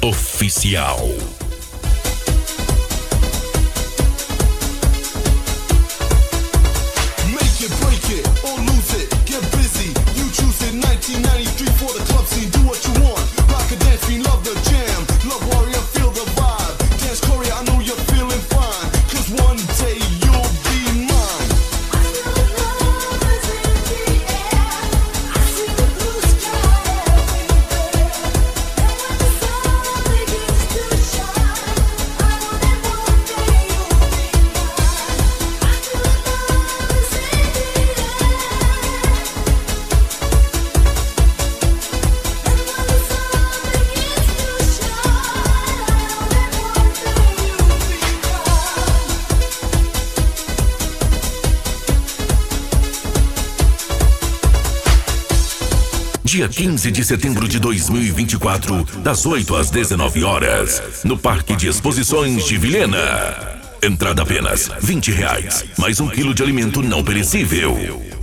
oficial. Make it, break it, or lose it. Get busy, you choose it. 1993 for the club scene. Do what you want. Rock a dance scene, love the jam. Love warrior, feel the vibe. Dance Korea, I know you're feeling fine. Cause one day you'll be mine. I feel the love is in the air. I see the blue sky everywhere. And when the sun begins to shine, I know that one day you'll be mine. I feel the love is in the air. And when the sun begins to shine, I know that one day you'll be mine. Dia 15 de setembro de 2024, das 8 às 19 horas, no Parque de Exposições de Vilhena. Entrada apenas R$20, mais 1 quilo de alimento não perecível.